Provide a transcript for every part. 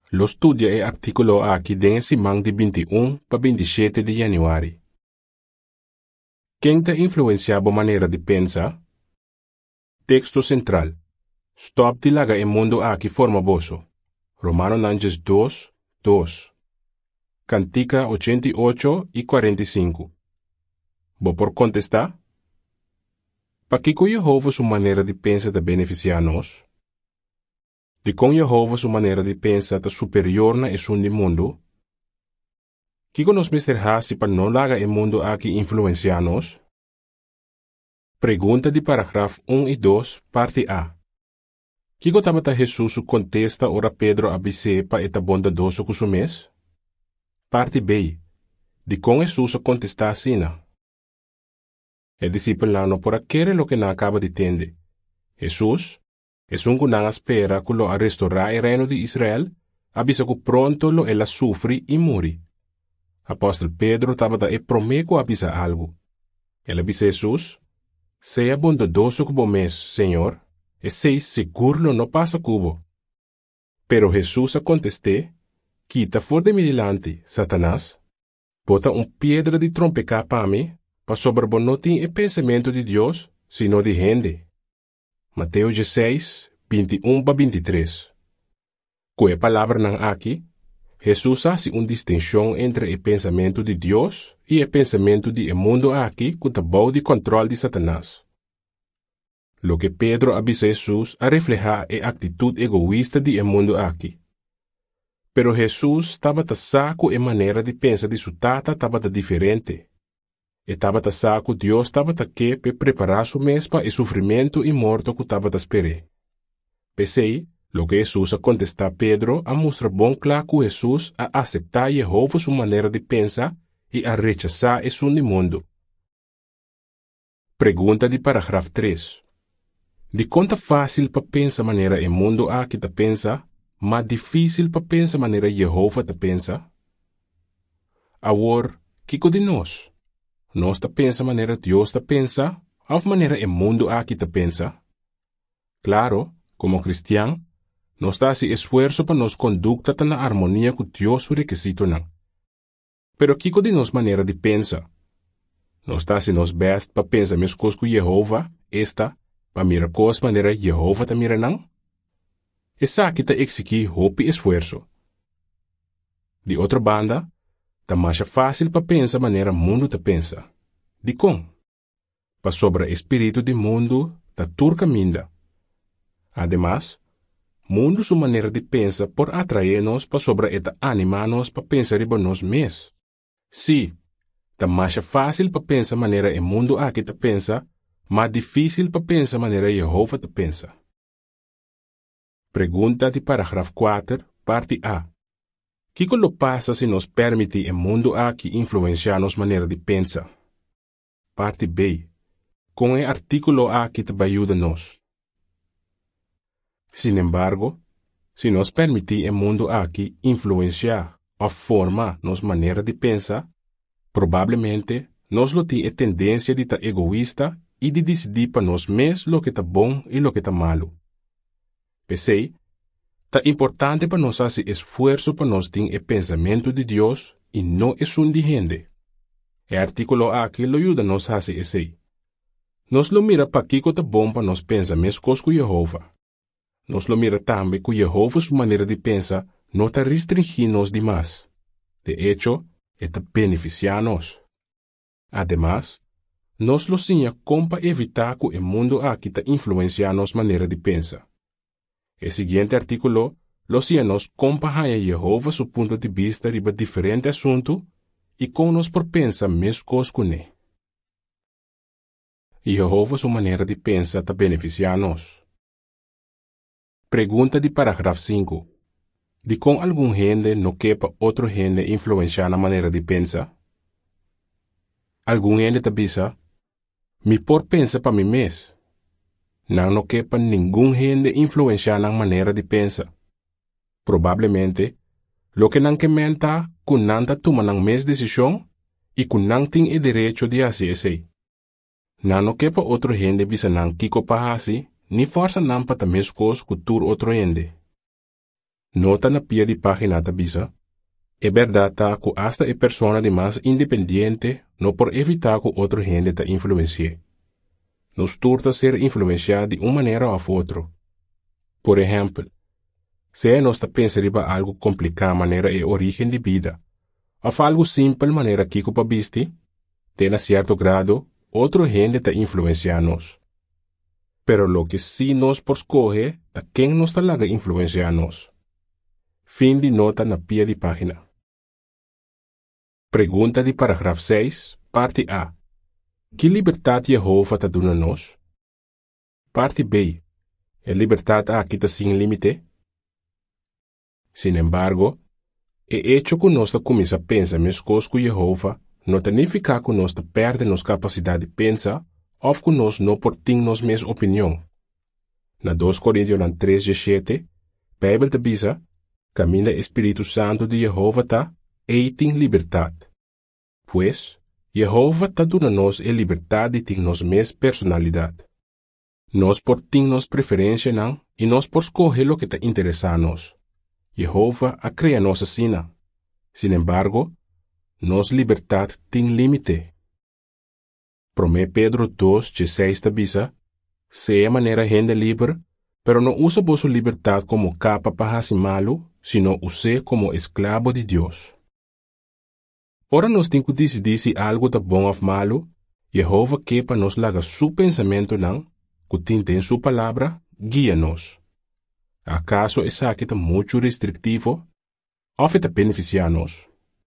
Lo estudia e artículo aqui den simang de 21 para 27 de januário. Quem te influenciava a maneira de pensar? Texto central. Stop de laga e mundo aqui forma boso. Romano Nanges 2, 2. Cantica 88 e 45. Vou por contestar? Para que Jehová sua maneira de pensar te beneficiar nós? De com Jehová sua maneira de pensar te superior na esse mundo? Que nos Mr. Hasi para não laga e mundo aqui influenciar nós? Pergunta de parágrafo 1 e 2, parte A. Kiko tabata Jesus contesta ora Pedro abise pa eta bondadoso kusumes? Parte B. De com Jesus contesta sina. E discipulano por aquele lo que na acaba de entender. Jesus, es un gunang espera que lo a restaurar el reino de Israel, abisa que pronto lo ela sufri y muri. Apóstol Pedro tabata e promeco abisa algo. El abisa Jesus, sea bondadoso como mes, Señor, e sei seguro no pasa cubo. Pero Jesús a contesté, quita for de mi delante, Satanás, bota piedra de trompecar para mí, para sobrebonotin el pensamento de Dios, sino de gente. Mateo 16, 21-23. Com a palavra não aqui, Jesus hace distinção entre o pensamento de Deus e o pensamento de mundo aqui com o bom de controle de Satanás. Lo que Pedro avisa Jesus a reflejar a atitude egoísta de mundo aqui. Pero Jesus estava saco a maneira de pensar de sua tata estava diferente. E estava saco Deus estava aqui para preparar sua mesa para o sofrimento e morto que estava esperando. Pensei, lo que Jesus a contestar Pedro a mostrar bom claro que Jesus a aceitar Jehová sua maneira de pensar e a rechazar esse mundo. Pergunta de parágrafo 3. De conta fácil para pensar maneira o mundo aqui te pensa, mas difícil para pensar maneira Jehová te pensa? Agora, que de nós? Nós te pensa maneira Deus te pensa, ou maneira o mundo aqui te pensa? Claro, como cristiano, nós dá esse esforço para nos conduta na harmonia com Deus o requisito não. Pero que de nós maneira de pensa? Nós dá se nos best para pensar mes coisas com Jehová, esta, para mirar coisas maneira Jehová te mira não? Essa aqui te exigir hope e esforço. De outra banda, tá mais fácil para pensar maneira mundo te pensa. De com? Para sobre espírito de mundo, tá turca minda. Además, mundo sua maneira de pensar por atrair-nos para sobre eta animar-nos para pensar riba nós mesmos. Sim, tá mais fácil para pensar maneira o mundo aqui te pensa, mas difícil para pensar maneira Jehová te pensa. Pergunta de parágrafo 4, parte A. Que lo passa se nos permite o mundo aqui influenciar nos maneira de pensar? Parte B. Com o artículo aqui te ajuda nos. Sin embargo, se nos permite o mundo aqui influenciar ou formar nos maneira de pensar, provavelmente nos lo tem a tendência de estar egoísta e de decidir para nós mesmos lo que está bom e lo que está malo. Pensei, tá importante para nós fazer esforço para nós ter o pensamento de Deus e não é de gente. O artículo aqui lo ajuda nos a fazer isso. Nos lo mira para que tá bom para nós pensar mesmo coisas com Jehová. Nos lo mira também que Jehová sua maneira de pensar não está restringindo-nos demais. De hecho, está beneficiando-nos. Además, nos lo sinha como para evitar que o mundo aqui está influenciando nossa maneira de pensar. O seguinte artículo lo sinha nos comparar a Jehová su ponto de vista riba diferente assunto e com nos por pensar mesmo coisas com ele. Jehová sua maneira de pensar está beneficiando-nos. Pergunta de parágrafo 5. De com algum gente no quepa outro gente influenciar na maneira de pensar? Algum gente te bisa, me por pensar para mim mesmo. Não quepa nenhum gente influenciar na maneira de pensar. Provavelmente, lo que não quementa que não tá tomando a mesma decisão e que não tem o direito de fazer isso. Não quepa outro gente bisa não kiko pa hasi, ni força não para mesmo coisa que tur outro gente. Nota na pia de página tabisa. É verdade que hasta é persona de mais independiente não por evitar que outra gente te influencie. Nos turta ser influenciado de uma maneira ou outra. Por exemplo, se nós pensa riba algo complicado maneira é origem de vida, ou algo simples maneira que para viste, tem a certo grado, outra gente te influencia nos. Pero lo que si nos por escoge, ta quem nos talaga influencia nos. Fim de nota na pia de página. Pergunta de parágrafo 6, parte A. Que liberdade Jehová ta duna nos? Parte B. É liberdade aqui ta sem limite? Sin embargo, é hecho que nós começa a pensar mais coisas com Jehová, não significa que nós perde nossa capacidade de pensar, ou que nós não portamos nossa mesma opinião. Na 2 Coríntios 3:17, a Bíblia diz, caminha Espírito Santo de Jehová ta, e tem liberdade. Pois, Jehová ta duna nos a liberdade de nos mesma personalidade. Nós portamos nossa preferência não, e nós por escolher o que te interessa a nós. Jehová a crea nossa sina. Sin embargo, nossa liberdade tem limite. Promé Pedro 2:16 tabisa, se é maneira gente livre, pero não usa vossa liberdade como capa para fazer malo, sino use como escravo de Deus. Ora nós temos que decidir se algo tá bom ou malo, Jehová quer para nos laga su pensamento não, que tem sua palavra, guia-nos. Acaso essa aqui está muito restritivo? Ou está beneficiar-nos?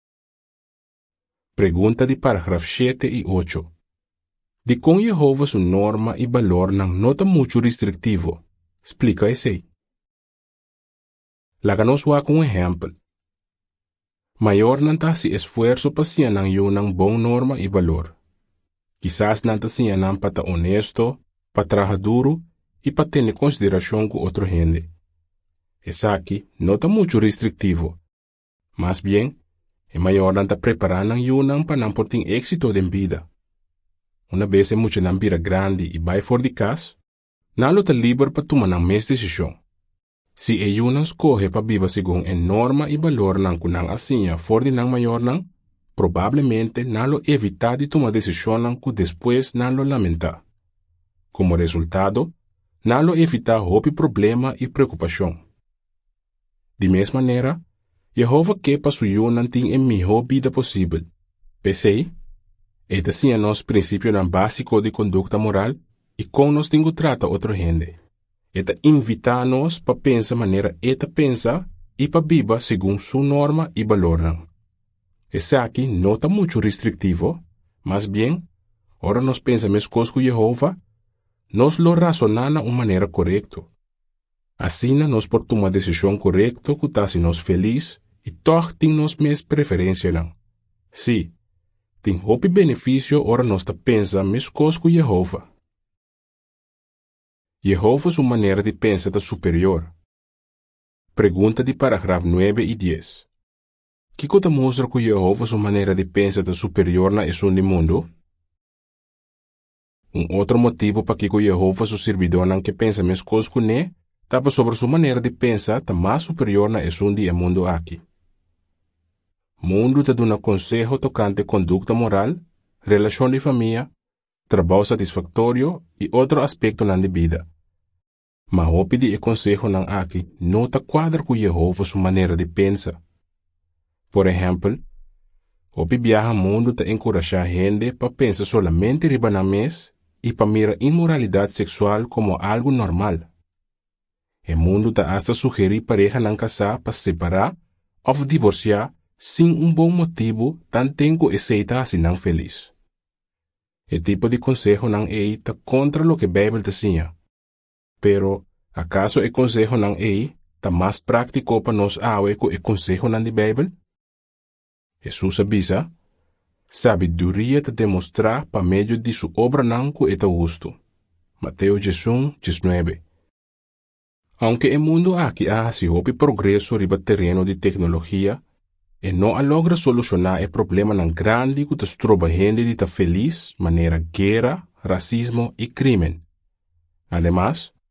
Pergunta de parágrafo 7 e 8. De com Jehová sua norma e valor não está muito restritivo. Explica esse aí. Laga-nos com um exemplo. Maior não está se esforço para ser uma boa norma e valor. Quizás não está se para honesto, para trabalhar duro e para ter consideração com outra gente. Essa aqui não está muito restritivo. Mas bem, é maior não está preparando para não por ter êxito de vida. Uma vez é muito não vira grande e vai fora de casa, não está livre para tomar a mesma decisão. Se é uma escolhe para viver segundo a norma e valor não que não assim fora de não maior não, provavelmente não lo evitar de tomar decisão não que depois não lo lamentar. Como resultado, não lo evitar houve problema e preocupação. De mesma maneira, Jehová quer para sua não tem a melhor vida possível. Pensei, é assim nosso princípio básico de conduta moral e como nós temos que tratar outra gente. É invitar-nos para pensar maneira eta pensa e para viver segundo sua norma e valor. Esse aqui não está muito restritivo, mas bem, ora nós pensamos coisas com Jehová, nós lo razonamos de uma maneira correta. Assim, nós por tomar a decisão correta que está nos feliz e toch tem nos mesmas preferências. Sim, tem houve benefício ora nós pensamos coisas com Jehová. Jehová sua maneira de pensar superior. Pergunta de parágrafo 9 e 10. Que coisa mostra que Jehová sua maneira de pensar superior na esse mundo? Outro motivo para que Jehová sua servidor não que pensa mais coisas com ele, estava sobre sua maneira de pensar mais superior na esse mundo aqui. Mundo te dá conselho tocante conduta moral, relação de família, trabalho satisfatório e outro aspecto na vida. Mas o pedir conselho não aqui não está quadra com Jehová sua maneira de pensar. Por exemplo, o viajar mundo te encoraja gente para pensar solamente riba na mes e para mirar imoralidade sexual como algo normal. O mundo te hasta sugerir pareja não casar para separar ou divorciar sem bom motivo, tanto tempo aceita assim não feliz. O tipo de conselho não é tá contra o que a Bíblia ensina. Pero, acaso o conselho não é tá mais prático para nós awe que o conselho não de Bíblia? Jesus avisa, sabedoria te demonstrar para meio de sua obra não que é justo. Mateus 19. Aunque o mundo aqui há se houve progresso riba terreno de tecnologia, e não logra solucionar o problema não grande que te trova gente de ta feliz maneira guerra, racismo e crime. Además,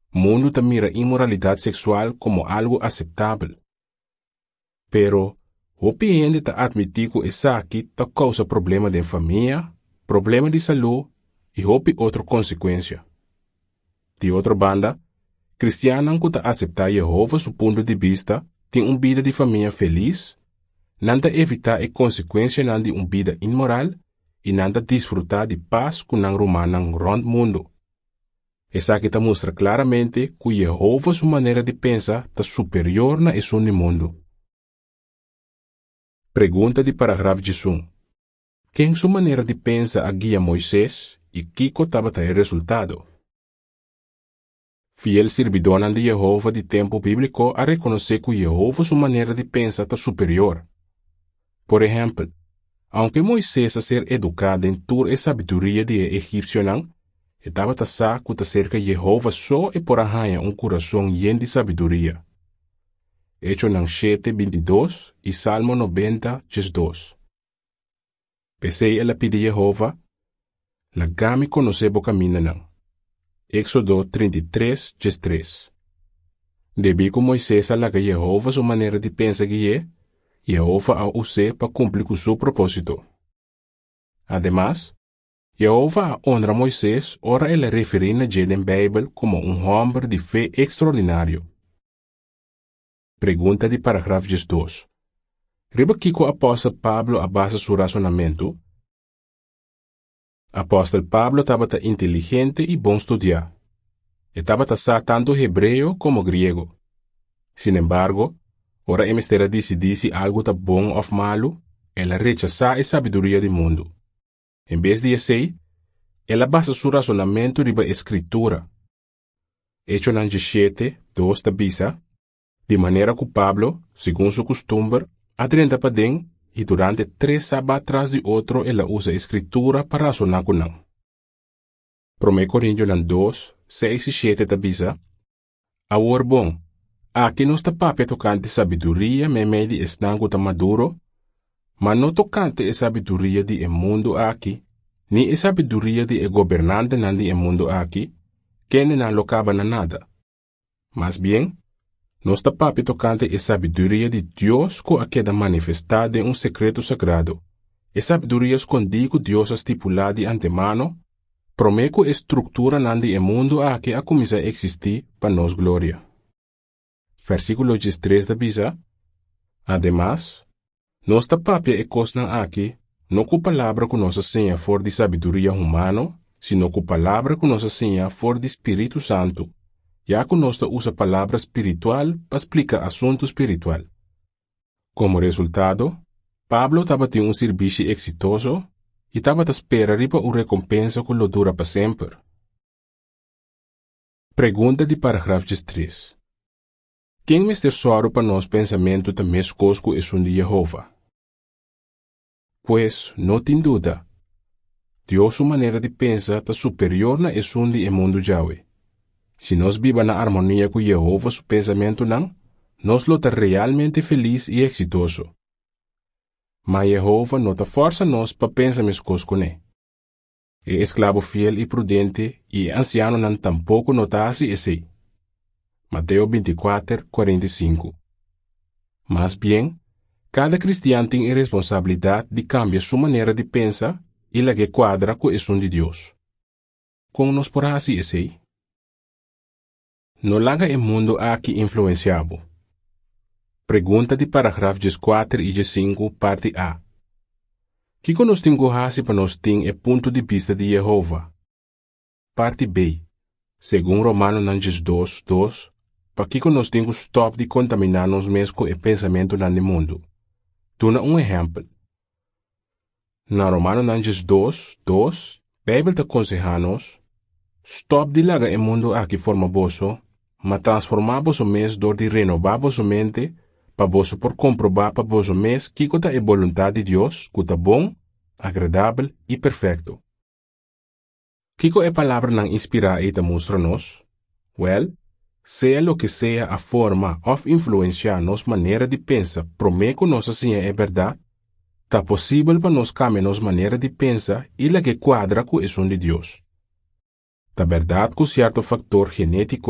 mundo te mira inmoralidad sexual como algo aceptable. Pero, hopi gente te admitir que esa aquí te causa problema de familia, problema de salud y hopi otra consecuencia. De otra banda, cristianos que te aceptar Jehová su punto de vista, tienen una vida de familia feliz, nada evitar a consequência de uma vida imoral e nada desfrutar de paz com ang rumanang rond mundo. Essa que mostra claramente que Jehová sua maneira de pensar está superior na esse mundo. Pergunta de parágrafo 1. Quem sua maneira de pensar a guia Moisés e Kiko estava ter resultado? Fiel servidor de Jehová de tempo bíblico a reconhecer que Jehová sua maneira de pensar está superior. Por ejemplo, aunque Moisés a ser educado en toda la sabiduría de egipcio, estaba tasado que cerca Jehová só e por arranha un corazón lleno de sabiduría. Hecho en 7:22 y Salmo 90:2. Pese a la pide Jehová, la gami conoce bo camina nang. Éxodo 33:3. Debi que Moisés alaga Jehová su manera de pensar guié, Jehová a usar para cumplir con su propósito. Además, Jehová honra a Moisés, ora ele referir na en Bíblia como un hombre de fe extraordinario. Pergunta de parágrafo 2. Riba Kiko apóstolo Pablo a base su razonamento? Apóstolo Pablo estava inteligente e bom estudiar. Estava tanto hebreo como griego. Sin embargo, ora emestera decidir si algo está bom ou malo, ela rechaza a sabedoria do mundo. Em vez de assim, ela basa seu razonamento riba escritura. Hecho 7:2 tabisa, de maneira que Pablo, segundo seu costume, adrenta para den e durante 3 sábados atrás de outro ela usa escritura para razonar com não. 1 Coríntios 2:6-7 tabisa, awor bom, aqui não está papel tocante sabedoria me de estango ta maduro, mas não tocante sabedoria de mundo aqui, ni sabedoria de governante nandi mundo aqui, que não locava na nada. Mas bem, não está papel tocante sabedoria de Deus que queda manifestada em secreto sagrado, sabedoria escondido Deus estipulada de antemano, prometo estrutura nandi mundo aqui a começar a existir para nos glória. Versículo 3 da Bisa. Además, nossa papia cosna aqui, não com palavra que nossa senha for de sabedoria humano, sino com palavra que nossa senha for de Espírito Santo, já que nossa usa palavra espiritual para explicar assunto espiritual. Como resultado, Pablo estava tendo serviço exitoso e estava a esperar riba uma recompensa que lo dura para sempre. Pergunta de parágrafo 3. Quem me tesoro para nos pensamento da mescosco é de Jehová? Pues, não tem dúvida, Deus sua maneira de pensar está superior na de mundo Yahweh. Se nós viva na harmonia com Jehová su pensamento não, nós lo está realmente feliz e exitoso. Mas Jehová não está força nós para pensar mescosco né. É esclavo fiel e prudente e anciano não tampouco não está assim. Mateo 24:45. Mas bem, cada cristiano tem a responsabilidade de cambiar sua maneira de pensar e la que quadra com o de Deus. Como nos porá assim assim? No laga o mundo aqui influenciado. Pergunta de parágrafo 4 e 5, parte A. Que nos tem gohasi para nos tem ponto de vista de Jehová? Parte B. Segundo Romano 2:2, para que nos tem stop de contaminar-nos mesmo com o pensamento no mundo. Tuna exemplo. Na Romano 2:2, Bíblia te aconseja-nos, stop de laga o mundo aqui forma boso, mas transformar vosso mês door de renovar vosso mente, para vosso por comprovar para vosso mês que cota é vontade de Deus, cota bom, agradável e perfeito. Kiko é palavra não inspira e te mostra-nos? Well, seja lo que seja a forma ou influenciar nossa maneira de pensar, prometo nossa senha é verdade, tá possível para nós cambiar nossa maneira de pensar e la que quadra com o de Deus. Tá verdade que certo fator genético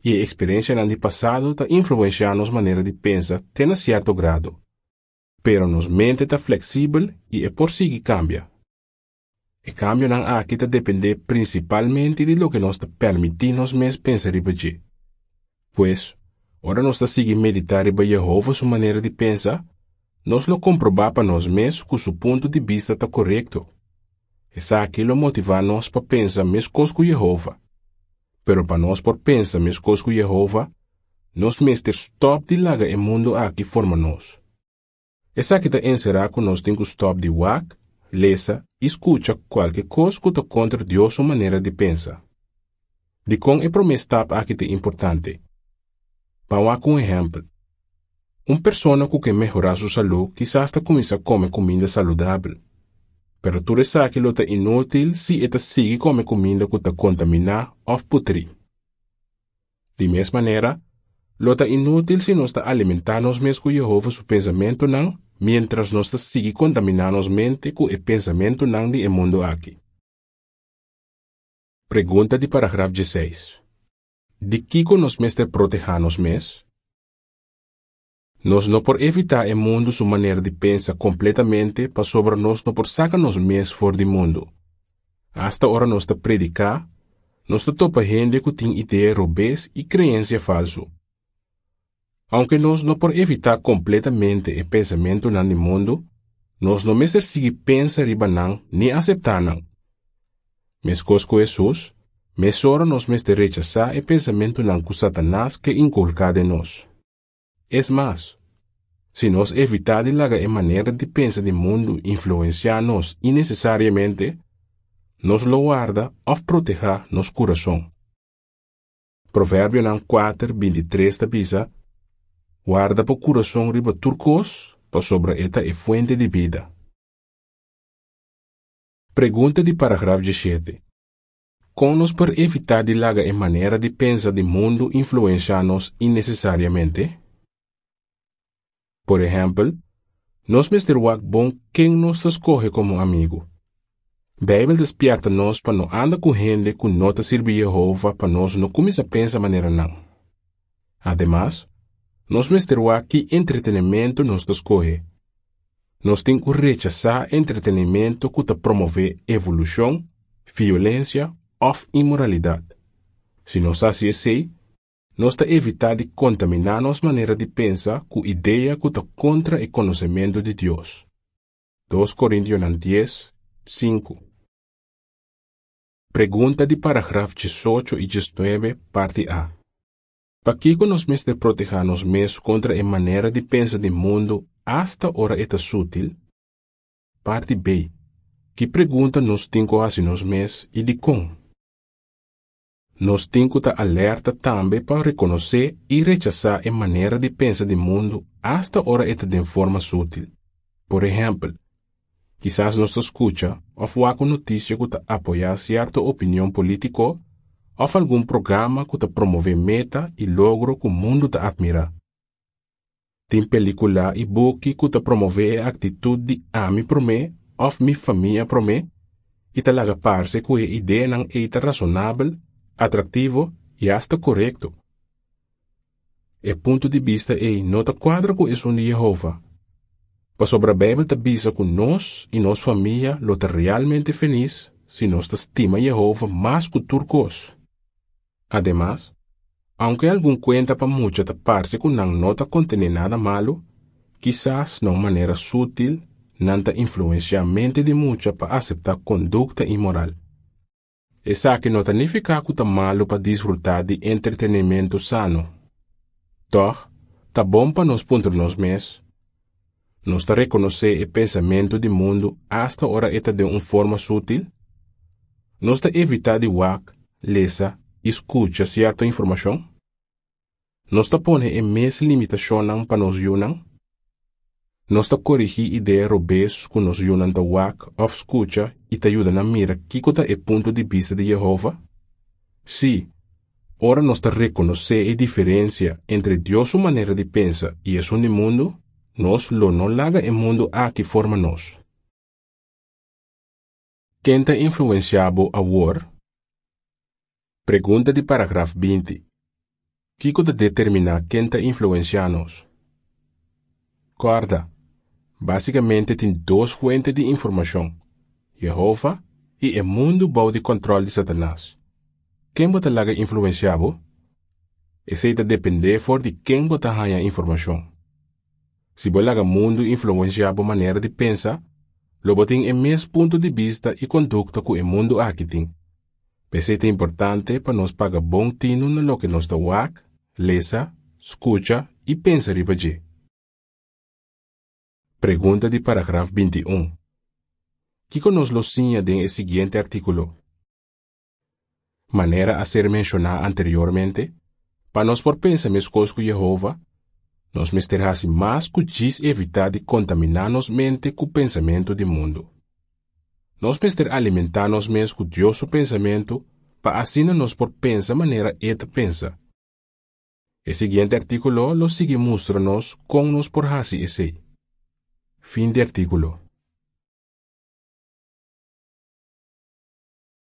e a experiência no passado está influenciando nossa maneira de pensar tem certo grado. Pero nos mente está flexível e é por si que cambia. O cambio não aqui está depender principalmente de lo que nos permite nos mesmos pensar e agir. Pois, ora nós está seguir meditar e Jehová sua maneira de pensar, nós lo comprovar para nós mesmos que seu ponto de vista está correto. Essa aqui lo motiva nós para pensar mais coisas com Jehová. Pero para nós por pensar mais coisas com Jehová, nós mesmos stop de laga o mundo aqui forma nós. Essa aqui está encerrar que nós temos que stop de wak, lesa e escuta qualquer coisa que está contra Deus sua maneira de pensar. De com é promessa aqui é importante. Para um exemplo. Uma pessoa que quer melhorar sua saúde, quizás está começar a comer comida saudável. Pero tu sabe que lo está inútil se está sigue comer comida que está contaminada ou putri. De mesma maneira, lo está inútil se nós está alimentando nos mesmos com Jehová seu pensamento não, mientras nós está sigue contaminando nos mente com o pensamento não de mundo aqui. Pergunta de parágrafo 16. De que nós mesmos proteger nos mesmos? Nós não por evitar o mundo sua maneira de pensar completamente para sobre nós não por sacar nos mesmos fora do mundo. Hasta hora nós está predicar, nós está topa gente que tem ideia robês e crença falso. Aunque nós não por evitar completamente o pensamento no mundo, nós não mesmo seguir pensar riba não, nem aceitar não. Mas coisa com Jesus, mas ora nós mesmo rechazar o pensamento não que Satanás que inculcado em nós. Es mais, se nós evitar de lagar a maneira de pensar do mundo influenciar-nos innecessariamente, nos lo guarda ou proteger nosso coração. Provérbio 4:23 avisa, guarda para o coração riba turcos, para sobre esta é fonte de vida. Pergunta de parágrafo 17. Como nos por evitar de lagar a maneira de pensar do mundo influenciar-nos innecessariamente? Por exemplo, nós mesmo bom quem nos escolhe como amigo. Bíblia despierta-nos para não andar com gente que não te sirve Jehová para nós não começar a pensar maneira não. Ademais, nós mesmo que entretenimento nos escolhe. Nós temos que rechazar entretenimento que te promove evolução, violência ou imoralidade. Se nós fazemos assim, nós está evitar de contaminar nossa maneira de pensar com ideia que está contra o conhecimento de Deus. 2 Coríntios 10:5. Pergunta de parágrafo 18 e 19, parte A. Para que nós mesmos proteger nos mesmos contra a maneira de pensar do mundo hasta hora é sutil? Parte B. Que pergunta nós temos que fazer nos mesmos e de como? Nós temos que estar alerta também para reconhecer e rechazar a maneira de pensar do mundo hasta hora é de forma sutil. Por exemplo, quizás nós escuta ou alguma notícia que apoia certa opinião política ou algum programa que promove meta e logro que o mundo admira. Tem película e book que promove a atitude de ami por mim ou minha família por mim e talaga parece que a ideia não é razonável, atrativo e hasta correto. O ponto de vista é não te quadra com isso de Jehová. Para sobre a Bíblia te avisa que nós e nossa família lo te realmente feliz se nós te estima Jehová mais que turcos. Además, aunque algum cuenta para mucha te parece que não te contém nada malo, quizás de maneira sutil não te influencia a mente de mucha para aceitar conduta imoral. Essa que não significa que tá malo para desfrutar de entretenimento sano. Toch, tá bom para nós pontos nos mesmos. Nós tá reconhecer o pensamento do mundo hasta hora eta de uma forma sutil. Nós tá evitar de wak, lesa, escuta certa informação. Nós tá pone em mesma limitação para nos yunang. Nós tá corrigir ideia robês que nos yunang da wak of escuta e te ajuda a mirar que cota é ponto de vista de Jehová. Sim, ora nós tá reconhecer a diferença entre Deus sua maneira de pensar e isso no mundo. Nós lo não laga o mundo aqui forma nós. Quem te influenciado a war? Pergunta de parágrafo 20. Kiko de determinar quem te influencianos. Quarta, basicamente tem duas fontes de informação, Jehová e o mundo bom de controle de Satanás. Quem você laga influenciado? Esse está depender for de quem você ganha informação. Se você laga mundo influenciado maneira de pensar, logo tem o mesmo ponto de vista e conduta que o mundo aqui tem. Esse é importante para nós pagar bom tino no lo que nós está wak, lesa, escuta e pensa ribaje. Pergunta de parágrafo 21. Que nos lo sinha en el siguiente artículo? Manera a ser mencionada anteriormente, para nos por pensar mes cosas con Jehová, nos mesterhasi más cuchis evitar de contaminarnos mente con pensamento de mundo. Nos mester alimentarnos mes con Dios su pensamiento, para así nos por pensar manera et pensa. El siguiente artículo lo sigue mostrarnos con nos por hasi ese. Fin de artículo.